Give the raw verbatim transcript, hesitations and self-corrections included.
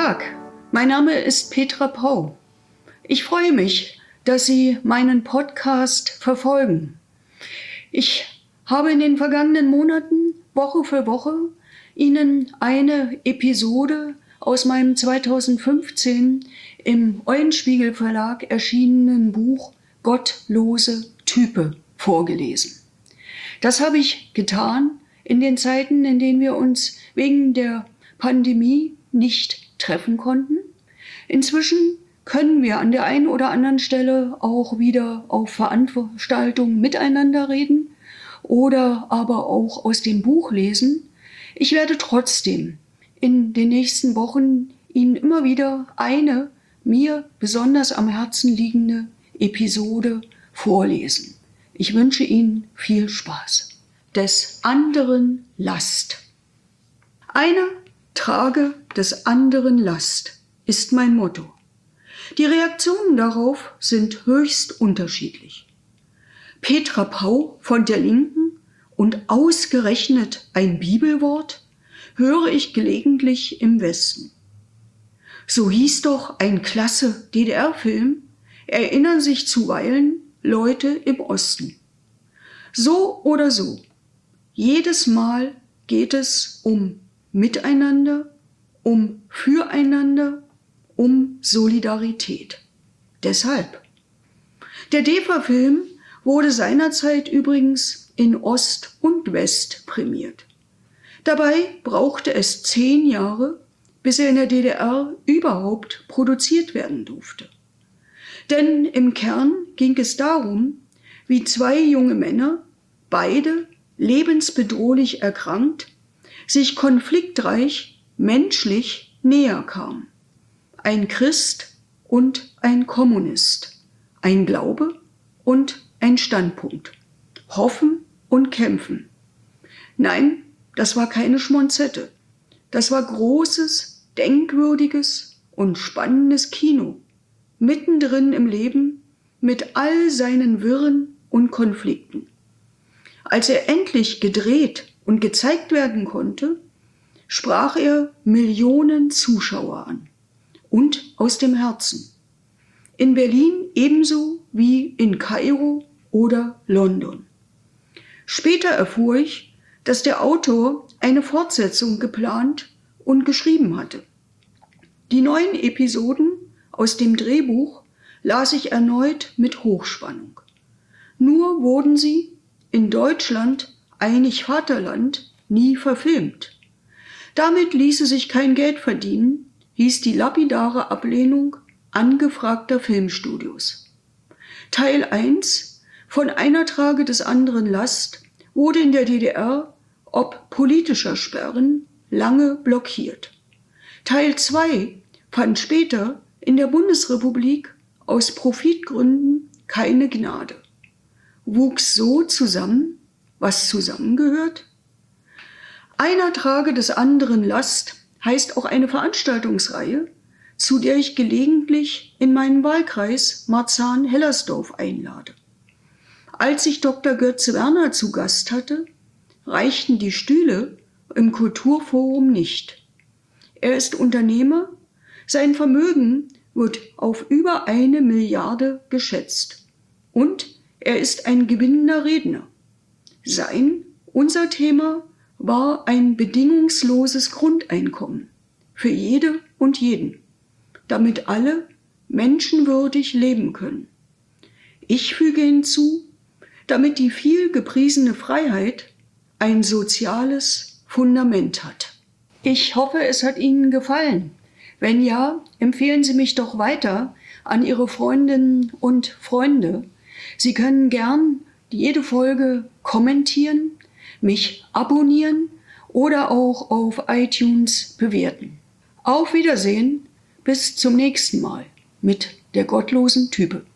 Tag, mein Name ist Petra Pau. Ich freue mich, dass Sie meinen Podcast verfolgen. Ich habe in den vergangenen Monaten, Woche für Woche, Ihnen eine Episode aus meinem zweitausendfünfzehn im Eulenspiegel Verlag erschienenen Buch Gottlose Type vorgelesen. Das habe ich getan in den Zeiten, in denen wir uns wegen der Pandemie nicht treffen konnten. Inzwischen können wir an der einen oder anderen Stelle auch wieder auf Veranstaltungen miteinander reden oder aber auch aus dem Buch lesen. Ich werde trotzdem in den nächsten Wochen Ihnen immer wieder eine mir besonders am Herzen liegende Episode vorlesen. Ich wünsche Ihnen viel Spaß. Des anderen Last. Einer trage des anderen Last ist mein Motto. Die Reaktionen darauf sind höchst unterschiedlich. Petra Pau von der Linken und ausgerechnet ein Bibelwort höre ich gelegentlich im Westen. So hieß doch ein klasse D D R-Film, erinnern sich zuweilen Leute im Osten. So oder so, jedes Mal geht es um Miteinander, um Füreinander, um Solidarität. Deshalb. Der D E F A-Film wurde seinerzeit übrigens in Ost und West prämiert. Dabei brauchte es zehn Jahre, bis er in der D D R überhaupt produziert werden durfte. Denn im Kern ging es darum, wie zwei junge Männer, beide lebensbedrohlich erkrankt, sich konfliktreich, menschlich näher kamen. Ein Christ und ein Kommunist, ein Glaube und ein Standpunkt, Hoffen und Kämpfen. Nein, das war keine Schmonzette. Das war großes, denkwürdiges und spannendes Kino, mittendrin im Leben mit all seinen Wirren und Konflikten. Als er endlich gedreht und gezeigt werden konnte, sprach er Millionen Zuschauer an und aus dem Herzen. In Berlin ebenso wie in Kairo oder London. Später erfuhr ich, dass der Autor eine Fortsetzung geplant und geschrieben hatte. Die neuen Episoden aus dem Drehbuch las ich erneut mit Hochspannung. Nur wurden sie in Deutschland, einig Vaterland, nie verfilmt. Damit ließe sich kein Geld verdienen, hieß die lapidare Ablehnung angefragter Filmstudios. Teil eins von Einer trage des anderen Last wurde in der D D R ob politischer Sperren lange blockiert. Teil zwei fand später in der Bundesrepublik aus Profitgründen keine Gnade. Wuchs so zusammen, was zusammengehört? Einer trage des anderen Last heißt auch eine Veranstaltungsreihe, zu der ich gelegentlich in meinen Wahlkreis Marzahn-Hellersdorf einlade. Als ich Doktor Götz Werner zu Gast hatte, reichten die Stühle im Kulturforum nicht. Er ist Unternehmer, sein Vermögen wird auf über eine Milliarde geschätzt und er ist ein gewinnender Redner. Sein, unser Thema, war ein bedingungsloses Grundeinkommen für jede und jeden, damit alle menschenwürdig leben können. Ich füge hinzu, damit die viel gepriesene Freiheit ein soziales Fundament hat. Ich hoffe, es hat Ihnen gefallen. Wenn ja, empfehlen Sie mich doch weiter an Ihre Freundinnen und Freunde. Sie können gern jede Folge kommentieren, mich abonnieren oder auch auf iTunes bewerten. Auf Wiedersehen, bis zum nächsten Mal mit der gottlosen Type.